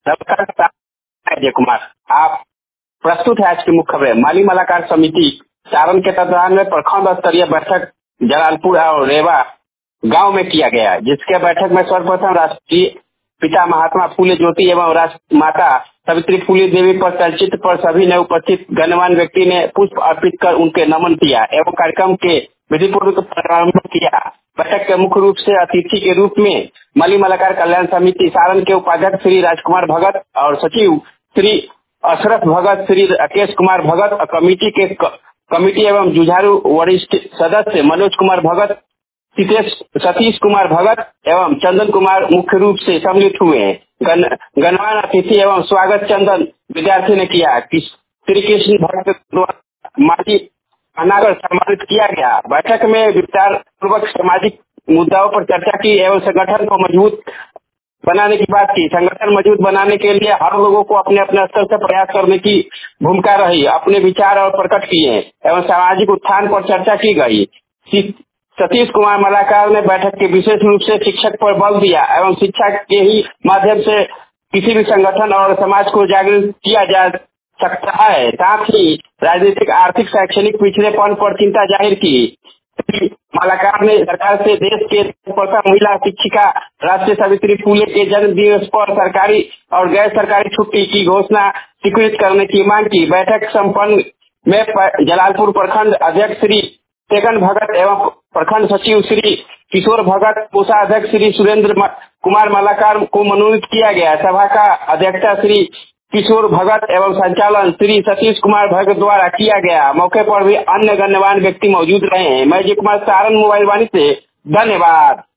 नमस्कार अजय कुमार। आप प्रस्तुत है आज की मुख्य खबरें। माली मलाकार समिति सारण के तत्वाधान में प्रखंड स्तरीय बैठक जलालपुर और रेवा गांव में किया गया, जिसके बैठक में सर्वप्रथम राष्ट्रीय पिता महात्मा फूले ज्योति एवं राष्ट्र माता सावित्री फूले देवी पर चलचित्र पर सभी ने उपस्थित गणमान्य व्यक्ति ने पुष्प अर्पित कर उनके नमन किया एवं कार्यक्रम के विधिपूर्वक प्रारंभ किया। बैठक के मुख्य रूप से अतिथि के रूप में माली मलाकार कल्याण समिति सारण के उपाध्यक्ष श्री राजकुमार भगत और सचिव श्री अशरफ भगत, श्री राकेश कुमार भगत और कमेटी एवं जुझारू वरिष्ठ सदस्य मनोज कुमार भगत, सतीश कुमार भगत एवं चंदन कुमार मुख्य रूप से सम्मिलित हुए। गणमान्य अतिथि एवं स्वागत चंदन विद्यार्थी ने किया। श्री कृष्ण भक्त द्वारा माली पहनाकर सम्मानित किया गया। बैठक में विस्तार पूर्वक सामाजिक मुद्दाओं पर चर्चा की एवं संगठन को मजबूत बनाने की बात की। संगठन मजबूत बनाने के लिए हर लोगों को अपने अपने स्तर से प्रयास करने की भूमिका रही। अपने विचार और प्रकट किए एवं सामाजिक उत्थान पर चर्चा की गई। सतीश कुमार मलाकार ने बैठक के विशेष रूप से शिक्षक पर बल दिया एवं शिक्षा के ही माध्यम से किसी भी संगठन और समाज को जागरूक किया जा सकता है। साथ ही राजनीतिक, आर्थिक, शैक्षणिक पिछड़ेपन पर चिंता जाहिर की। मलाकार ने सरकार से देश के प्रथम महिला शिक्षिका राष्ट्रीय सावित्री फूले के जन्म दिवस पर सरकारी और गैर सरकारी छुट्टी की घोषणा स्वीकृत करने की मांग की। बैठक संपन्न में जलालपुर प्रखंड अध्यक्ष श्री सेकंड भगत एवं प्रखंड सचिव श्री किशोर भगत, कोषाध्यक्ष श्री सुरेंद्र कुमार मलाकार को मनोनीत किया गया। सभा का अध्यक्षता श्री किशोर भगत एवं संचालन श्री सतीश कुमार भगत द्वारा किया गया। मौके पर भी अन्य गण्यमान्य व्यक्ति मौजूद रहे हैं। मैं अजय कुमार, सारण मोबाइल वाणी से, धन्यवाद।